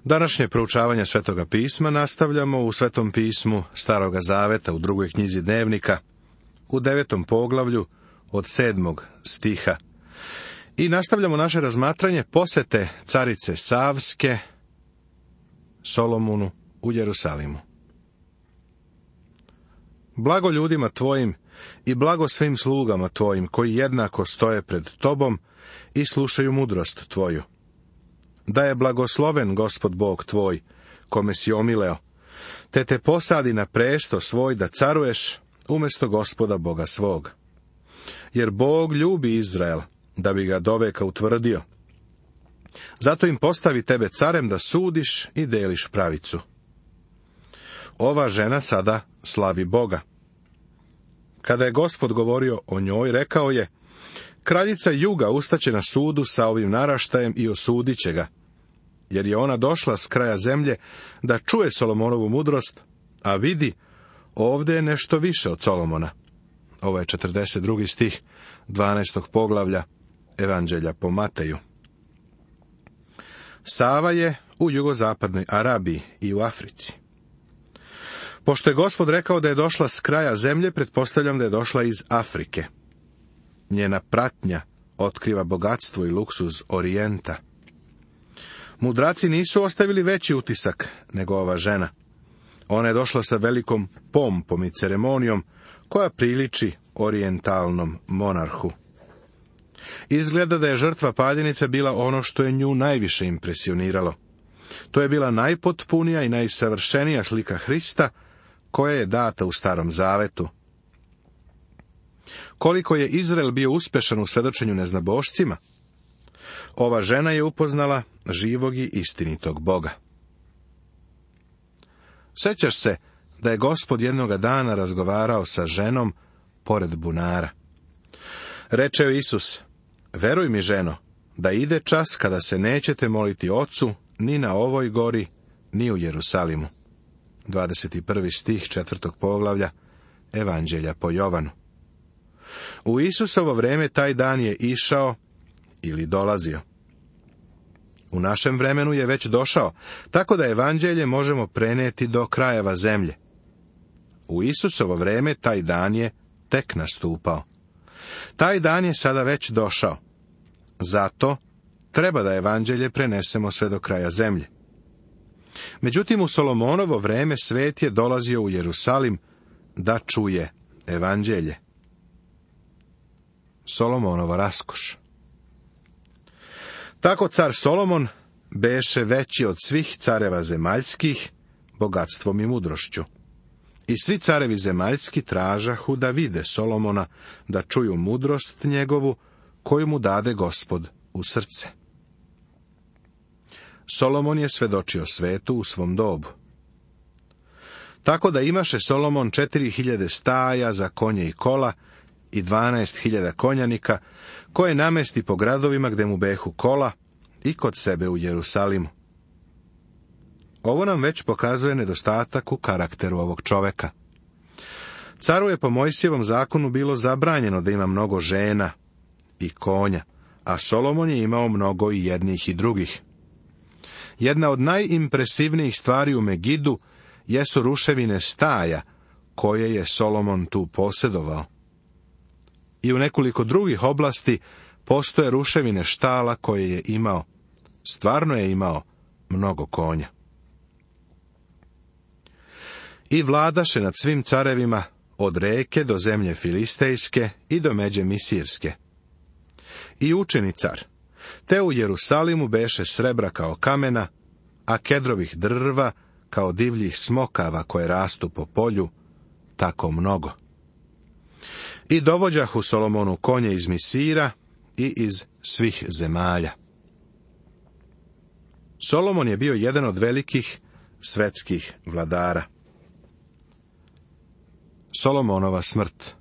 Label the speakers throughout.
Speaker 1: Današnje proučavanje Svetoga pisma nastavljamo u Svetom pismu Staroga zaveta u 2. knjizi Dnevnika, u 9. poglavlju od 7. stiha. I nastavljamo naše razmatranje posete carice Savske Solomonu u Jerusalimu. Blago ljudima tvojim i blago svim slugama tvojim, koji jednako stoje pred tobom i slušaju mudrost tvoju. Da je blagosloven Gospod Bog tvoj, kome si omileo, te posadi na presto svoj da caruješ umjesto Gospoda Boga svog. Jer Bog ljubi Izrael, da bi ga doveka utvrdio. Zato im postavi tebe carem da sudiš i deliš pravicu. Ova žena sada slavi Boga. Kada je Gospod govorio o njoj, rekao je: kraljica juga ustaće na sudu sa ovim naraštajem i osudit će ga, jer je ona došla s kraja zemlje da čuje Solomonovu mudrost, a vidi, ovdje je nešto više od Solomona. Ovo je 42. stih 12. poglavlja Evanđelja po Mateju. Sava je u jugozapadnoj Arabiji i u Africi. Pošto je Gospod rekao da je došla s kraja zemlje, pretpostavljam da je došla iz Afrike. Njena pratnja otkriva bogatstvo i luksuz Orijenta. Mudraci nisu ostavili veći utisak nego ova žena. Ona je došla sa velikom pompom i ceremonijom koja priliči orijentalnom monarhu. Izgleda da je žrtva paljenice bila ono što je nju najviše impresioniralo. To je bila najpotpunija i najsavršenija slika Hrista koja je data u Starom zavetu. Koliko je Izrael bio uspešan u svedočenju neznabošcima, ova žena je upoznala živog i istinitog Boga. Sjećaš se da je Gospod jednoga dana razgovarao sa ženom pored bunara. Reče joj Isus: veruj mi, ženo, da ide čas kada se nećete moliti Ocu ni na ovoj gori, ni u Jerusalimu. 21. stih 4. poglavlja Evanđelja po Jovanu. U Isusovo vrijeme taj dan je išao ili dolazio. U našem vremenu je već došao, tako da evanđelje možemo prenijeti do krajeva zemlje. U Isusovo vrijeme taj dan je tek nastupao. Taj dan je sada već došao. Zato treba da evanđelje prenesemo sve do kraja zemlje. Međutim, u Solomonovo vrijeme svet je dolazio u Jerusalim da čuje evanđelje. Solomonova raskoš. Tako car Solomon beše veći od svih careva zemaljskih bogatstvom i mudrošću. I svi carevi zemaljski tražahu da vide Solomona, da čuju mudrost njegovu, koju mu dade Gospod u srce. Solomon je svedočio svetu u svom dobu. Tako da imaše Solomon 4000 staja za konje i kola i 12.000 konjanika, koje namesti po gradovima gde mu behu kola i kod sebe u Jerusalimu. Ovo nam već pokazuje nedostatak u karakteru ovog čoveka. Caru je po Mojsijevom zakonu bilo zabranjeno da ima mnogo žena i konja, a Solomon je imao mnogo i jednih i drugih. Jedna od najimpresivnijih stvari u Megidu jesu ruševine staja, koje je Solomon tu posjedovao. I u nekoliko drugih oblasti postoje ruševine štala koje je imao. Stvarno je imao mnogo konja. I vladaše nad svim carevima od reke do zemlje filistejske i do međe misirske. I učeni car, te u Jerusalimu beše srebra kao kamena, a kedrovih drva kao divljih smokava koje rastu po polju, tako mnogo. I dovođahu Solomonu konje iz Misira i iz svih zemalja. Solomon je bio jedan od velikih svetskih vladara. Solomonova smrt.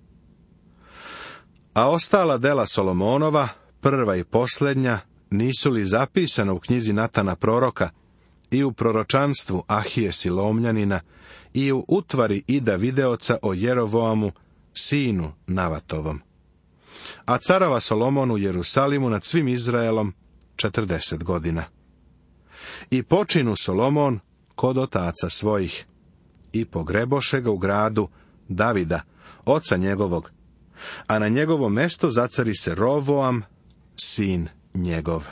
Speaker 1: A ostala dela Solomonova, prva i posljednja, nisu li zapisana u knjizi Natana proroka i u proročanstvu Ahije Silomljanina i u utvari Ida Videoca o Jerovoamu, sinu Navatovom. A carova Solomon u Jerusalimu nad svim Izraelom 40 godina. I počinu Solomon kod otaca svojih, i pogreboše ga u gradu Davida, oca njegovog, a na njegovo mesto zacari se Rovoam, sin njegov.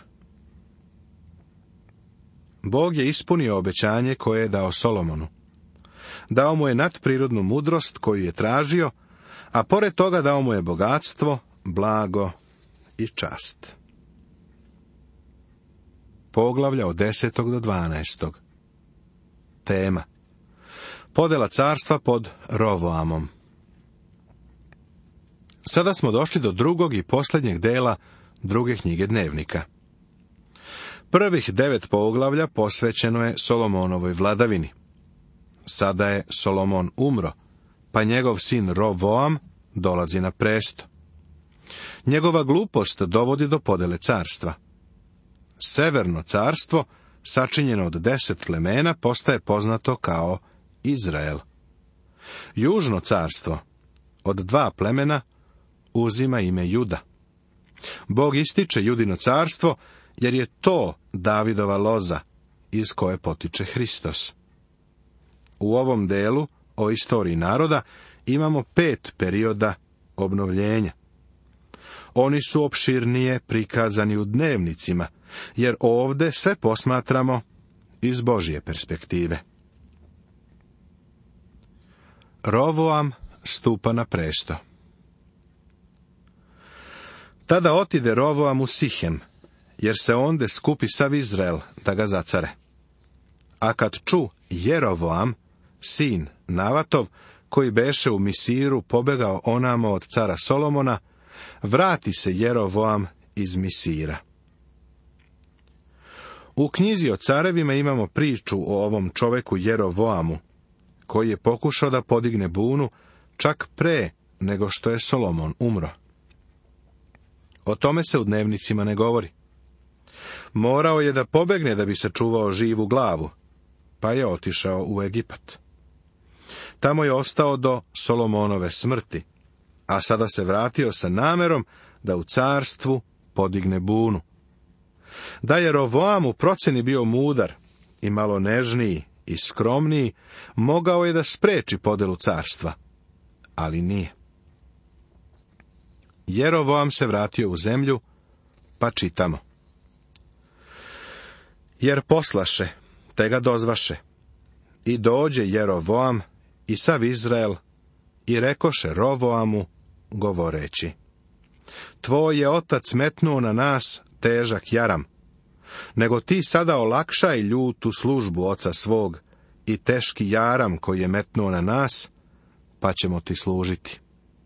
Speaker 1: Bog je ispunio obećanje koje je dao Solomonu. Dao mu je nadprirodnu mudrost koju je tražio, a pored toga dao mu je bogatstvo, blago i čast. Poglavlja od 10. do 12. Tema: podela carstva pod Rovoamom. Sada smo došli do drugog i posljednjeg dela druge knjige Dnevnika. Prvih 9 poglavlja posvećeno je Solomonovoj vladavini. Sada je Solomon umro, pa njegov sin Rovoam dolazi na presto. Njegova glupost dovodi do podele carstva. Severno carstvo, sačinjeno od 10 plemena, postaje poznato kao Izrael. Južno carstvo, od 2 plemena, uzima ime Juda. Bog ističe Judino carstvo, jer je to Davidova loza, iz koje potiče Hristos. U ovom delu, o istoriji naroda, imamo 5 perioda obnovljenja. Oni su opširnije prikazani u dnevnicima, jer ovdje sve posmatramo iz Božje perspektive. Rovoam stupa na presto. Tada otide Rovoam u Sihem, jer se onde skupi sav Izrael da ga zacare. A kad ču Jerovoam, sin Navatov, koji beše u Misiru pobegao onamo od cara Solomona, vrati se Jerovoam iz Misira. U knjizi o carevima imamo priču o ovom čoveku Jerovoamu, koji je pokušao da podigne bunu čak pre nego što je Solomon umro. O tome se u dnevnicima ne govori. Morao je da pobegne da bi sačuvao živu glavu, pa je otišao u Egipat. Tamo je ostao do Solomonove smrti, a sada se vratio sa namerom da u carstvu podigne bunu. Da je Rovoam u proceni bio mudar i malo nežniji i skromniji, mogao je da spreči podelu carstva, ali nije. Jerovoam se vratio u zemlju, pa čitamo. Jer poslaše, te ga dozvaše, i dođe Jerovoam i sav Izrael, i rekoše Rovoamu, govoreći: tvoj je otac metnuo na nas težak jaram, nego ti sada olakšaj ljutu službu oca svog i teški jaram koji je metnuo na nas, pa ćemo ti služiti.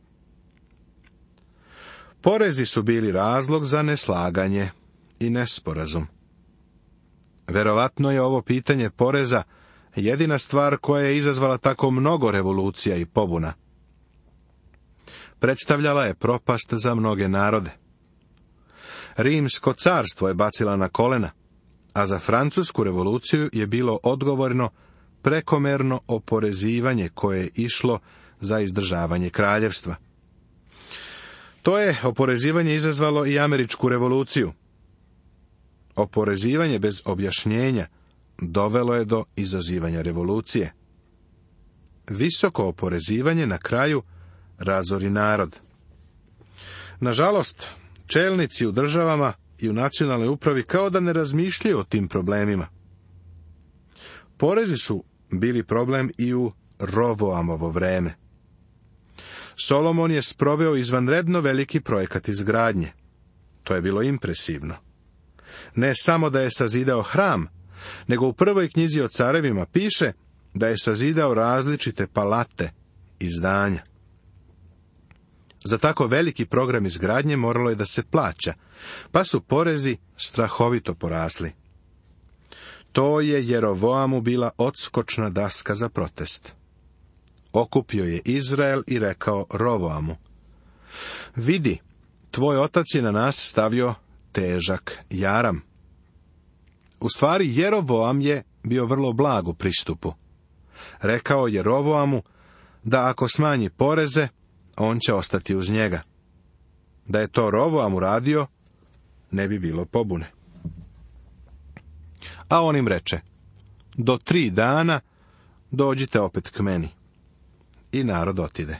Speaker 1: Porezi su bili razlog za neslaganje i nesporazum. Verovatno je ovo pitanje poreza jedina stvar koja je izazvala tako mnogo revolucija i pobuna. Predstavljala je propast za mnoge narode. Rimsko carstvo je bacila na kolena, a za Francusku revoluciju je bilo odgovorno prekomerno oporezivanje koje je išlo za izdržavanje kraljevstva. To je oporezivanje izazvalo i Američku revoluciju. Oporezivanje bez objašnjenja dovelo je do izazivanja revolucije. Visoko oporezivanje na kraju razori narod. Nažalost, čelnici u državama i u nacionalnoj upravi kao da ne razmišljaju o tim problemima. Porezi su bili problem i u Rovoamovo vreme. Solomon je sproveo izvanredno veliki projekat izgradnje. To je bilo impresivno. Ne samo da je sazidao hram, nego u prvoj knjizi o carevima piše da je sazidao različite palate i zdanja. Za tako veliki program izgradnje moralo je da se plaća, pa su porezi strahovito porasli. To je Jerovoamu bila odskočna daska za protest. Okupio je Izrael i rekao Rovoamu: vidi, tvoj otac je na nas stavio težak jaram. U stvari, Jerovoam je bio vrlo blag u pristupu. Rekao je Rovoamu da ako smanji poreze, on će ostati uz njega. Da je to Rovoam uradio, ne bi bilo pobune. A on im reče, do 3 dana dođite opet k meni. I narod otide.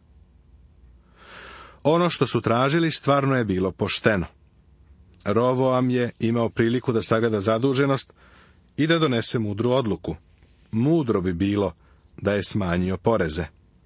Speaker 1: Ono što su tražili stvarno je bilo pošteno. Rovoam je imao priliku da sagleda zaduženost i da donese mudru odluku. Mudro bi bilo da je smanjio poreze.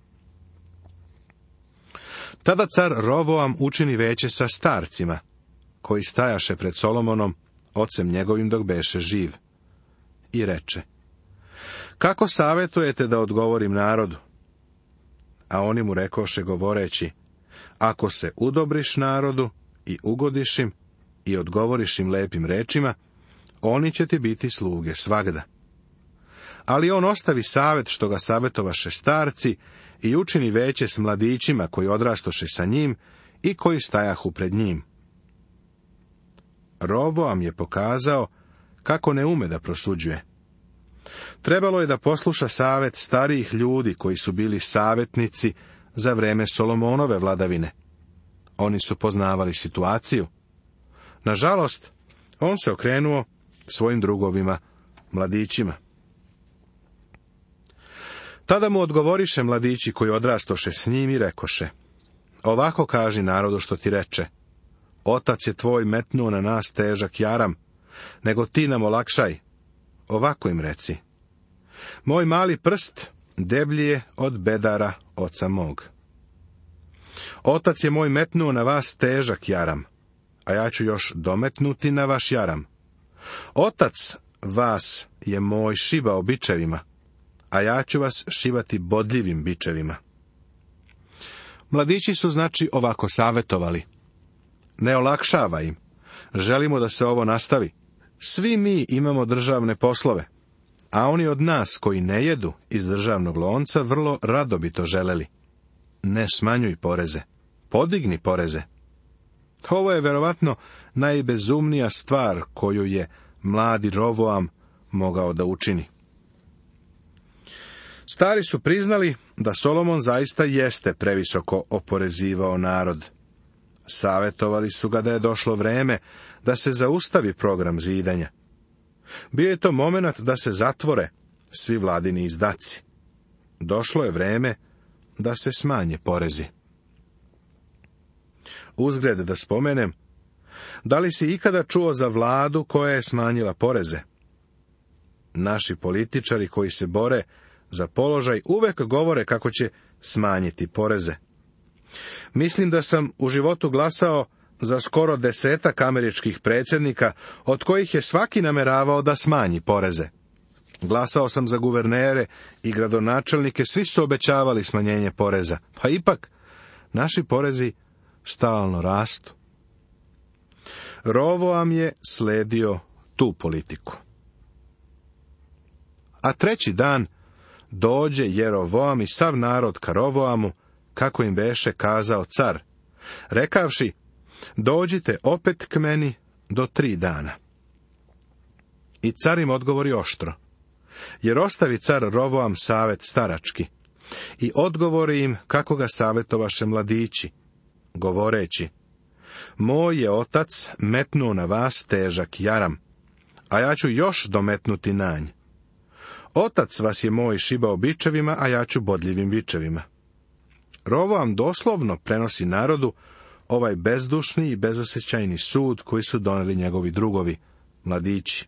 Speaker 1: Tada car Rovoam učini veće sa starcima, koji stajaše pred Solomonom, ocem njegovim dok beše živ. I reče, kako savjetujete da odgovorim narodu? A oni mu rekoše govoreći, ako se udobriš narodu i ugodiš im i odgovoriš im lepim rečima, oni će ti biti sluge svagda. Ali on ostavi savjet što ga savjetovaše starci i učini veće s mladićima koji odrastoše sa njim i koji stajahu pred njim. Roboam je pokazao kako ne ume da prosuđuje. Trebalo je da posluša savjet starijih ljudi koji su bili savjetnici za vreme Solomonove vladavine. Oni su poznavali situaciju. Nažalost, on se okrenuo svojim drugovima, mladićima. Tada mu odgovoriše mladići koji odrastoše s njim i rekoše, ovako kaži narodu što ti reče, otac je tvoj metnuo na nas težak jaram, nego ti nam olakšaj. Ovako im reci, moj mali prst deblji je od bedara oca mog. Otac je moj metnuo na vas težak jaram, a ja ću još dometnuti na vaš jaram. Otac vas je moj šibao bičevima, a ja ću vas šivati bodljivim bičevima. Mladići su znači ovako savjetovali. Ne olakšava im. Želimo da se ovo nastavi. Svi mi imamo državne poslove, a oni od nas koji ne jedu iz državnog lonca vrlo rado bi to želeli. Ne smanjuj poreze. Podigni poreze. Ovo je verovatno najbezumnija stvar koju je mladi Rovoam mogao da učini. Stari su priznali da Solomon zaista jeste previsoko oporezivao narod. Savjetovali su ga da je došlo vreme da se zaustavi program zidanja. Bio je to momenat da se zatvore svi vladini izdaci. Došlo je vreme da se smanje porezi. Uzgred da spomenem, da li si ikada čuo za vladu koja je smanjila poreze? Naši političari koji se bore za položaj uvek govore kako će smanjiti poreze. Mislim da sam u životu glasao za skoro 10 američkih predsjednika, od kojih je svaki nameravao da smanji poreze. Glasao sam za guvernere i gradonačelnike, svi su obećavali smanjenje poreza, pa ipak naši porezi stalno rastu. Rovoam je sledio tu politiku. A 3. dan dođe Jerovoam i sav narod ka Rovoamu, kako im beše kazao car, rekavši, dođite opet k meni do 3 dana. I car im odgovori oštro, jer ostavi car Rovoam savjet starački, i odgovori im kako ga savjetovaše mladići, govoreći, moj je otac metnuo na vas težak jaram, a ja ću još dometnuti nanj. Otac vas je moj šibao bičevima, a ja ću bodljivim bičevima. Rovoam doslovno prenosi narodu ovaj bezdušni i bezosjećajni sud koji su doneli njegovi drugovi, mladići.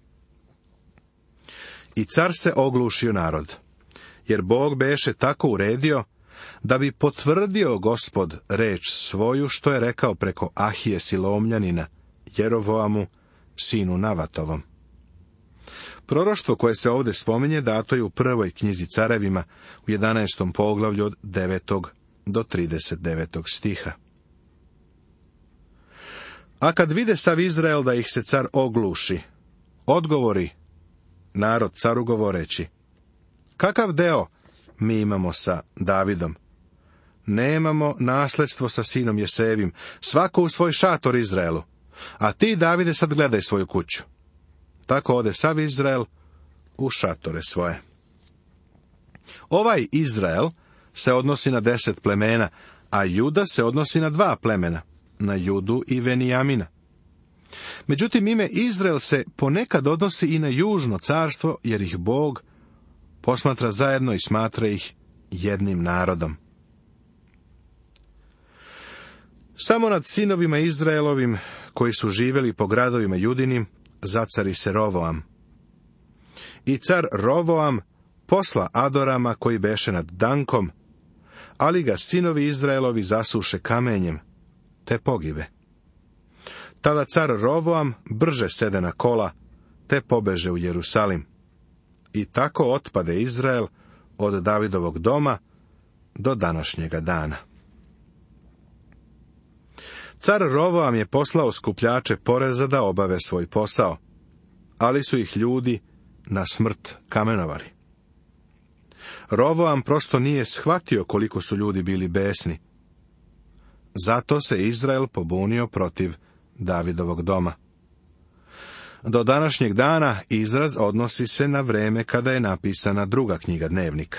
Speaker 1: I car se oglušio narod, jer Bog beše tako uredio, da bi potvrdio Gospod reč svoju što je rekao preko Ahije Silomljanina, Jerovoamu, sinu Navatovom. Proroštvo koje se ovdje spominje dato je u 1. knjizi Carevima, u 11. poglavlju od 9. do 39. stiha. A kad vide sav Izrael da ih se car ogluši, odgovori narod caru govoreći, kakav deo mi imamo sa Davidom? Nemamo nasledstvo sa sinom Jesevim, svako u svoj šator Izraelu, a ti, Davide, sad gledaj svoju kuću. Tako ode sav Izrael u šatore svoje. Ovaj Izrael se odnosi na 10 plemena, a Juda se odnosi na 2 plemena, na Judu i Venijamina. Međutim, ime Izrael se ponekad odnosi i na južno carstvo, jer ih Bog posmatra zajedno i smatra ih jednim narodom. Samo nad sinovima Izraelovim, koji su živjeli po gradovima Judinim, zacari se Rovoam. I car Rovoam posla Adorama, koji beše nad Dankom, ali ga sinovi Izraelovi zasuše kamenjem, te pogibe. Tada car Rovoam brže sede na kola, te pobeže u Jerusalim. I tako otpade Izrael od Davidovog doma do današnjega dana. Car Rovoam je poslao skupljače poreza da obave svoj posao, ali su ih ljudi na smrt kamenovali. Rovoam prosto nije shvatio koliko su ljudi bili besni. Zato se Izrael pobunio protiv Davidovog doma. Do današnjeg dana izraz odnosi se na vreme kada je napisana druga knjiga dnevnika.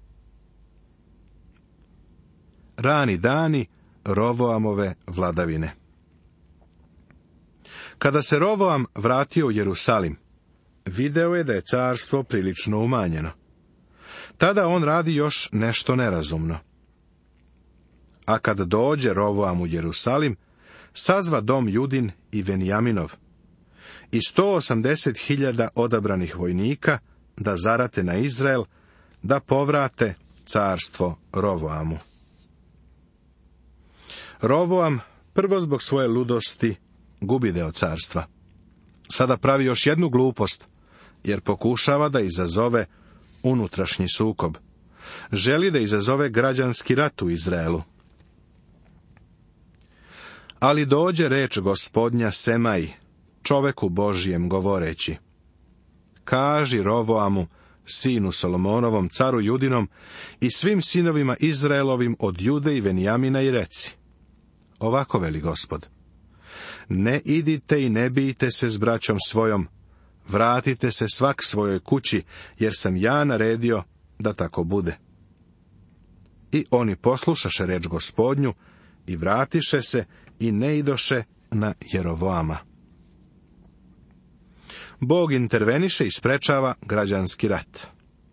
Speaker 1: Rani dani Rovoamove vladavine. Kada se Rovoam vratio u Jerusalim, video je da je carstvo prilično umanjeno. Tada on radi još nešto nerazumno. A kad dođe Rovoam u Jerusalim, sazva dom Judin i Venijaminov i 180.000 odabranih vojnika da zarate na Izrael, da povrate carstvo Rovoamu. Rovoam, prvo zbog svoje ludosti, gubi deo carstva. Sada pravi još jednu glupost, jer pokušava da izazove unutrašnji sukob. Želi da izazove građanski rat u Izraelu. Ali dođe reč Gospodnja Semaji, čoveku Božijem, govoreći: kaži Rovoamu, sinu Solomonovom, caru Judinom, i svim sinovima Izraelovim od Jude i Venijamina, i reci: ovako veli Gospod, ne idite i ne bijte se s braćom svojom, vratite se svak svojoj kući, jer sam ja naredio da tako bude. I oni poslušaše reč Gospodnju i vratiše se i ne idoše na Jerovoama. Bog interveniše i sprečava građanski rat.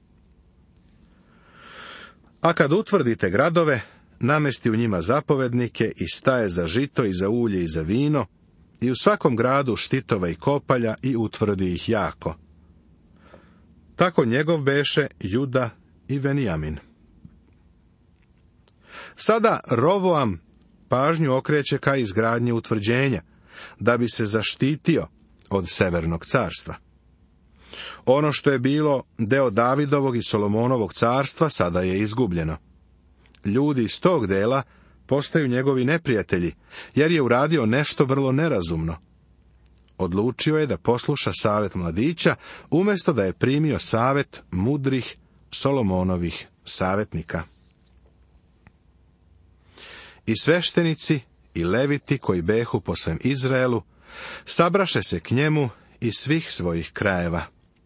Speaker 1: A kad utvrdite gradove, namesti u njima zapovednike i staje za žito i za ulje i za vino, i u svakom gradu štitove i kopalja, i utvrdi ih jako. Tako njegov beše Juda i Venijamin. Sada Rovoam pažnju okreće ka izgradnji utvrđenja, da bi se zaštitio od severnog carstva. Ono što je bilo deo Davidovog i Solomonovog carstva sada je izgubljeno. Ljudi iz tog dela postaju njegovi neprijatelji, jer je uradio nešto vrlo nerazumno. Odlučio je da posluša savjet mladića, umjesto da je primio savjet mudrih Solomonovih savjetnika. I sveštenici i leviti koji behu po svem Izraelu sabraše se k njemu iz svih svojih krajeva.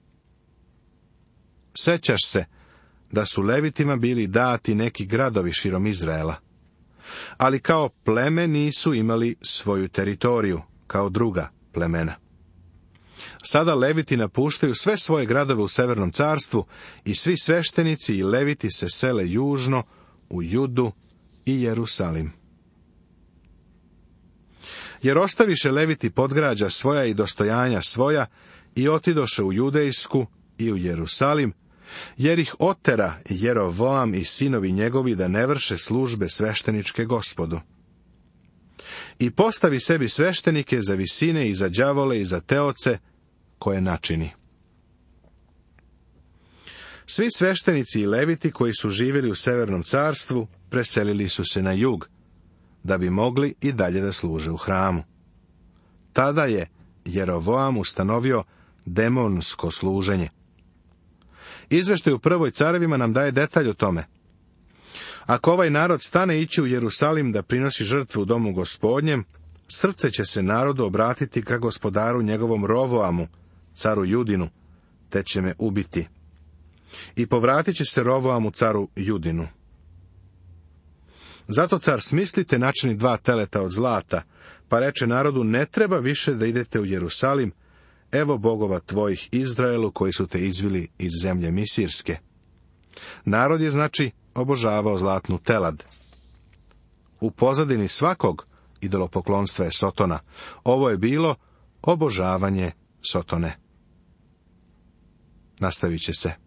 Speaker 1: Sećaš se da su levitima bili dati neki gradovi širom Izraela, ali kao pleme nisu imali svoju teritoriju, kao druga plemena. Sada leviti napuštaju sve svoje gradove u severnom carstvu i svi sveštenici i leviti se sele južno u Judu i Jerusalim. Jer ostaviše leviti podgrađa svoja i dostojanja svoja i otidoše u Judejsku i u Jerusalim, jer ih otera Jerovoam i sinovi njegovi da ne vrše službe svešteničke Gospodu. I postavi sebi sveštenike za visine i za đavole i za teoce koje načini. Svi sveštenici i leviti koji su živjeli u severnom carstvu preselili su se na jug, da bi mogli i dalje da služe u hramu. Tada je Jerovoam ustanovio demonsko služenje. Izveštaj u prvoj carevima nam daje detalj o tome. Ako ovaj narod stane ići u Jerusalim da prinosi žrtvu u domu Gospodnjem, srce će se narodu obratiti ka gospodaru njegovom Rovoamu, caru Judinu, te će me ubiti. I povratit će se Rovoamu, caru Judinu. Zato car smisli te načini 2 teleta od zlata, Pa reče narodu, ne treba više da idete u Jerusalim, evo bogova tvojih Izraelu, koji su te izvili iz zemlje Misirske. Narod je, znači, obožavao zlatnu telad. U pozadini svakog idolopoklonstva je Sotona. Ovo je bilo obožavanje Sotone. Nastavit će se.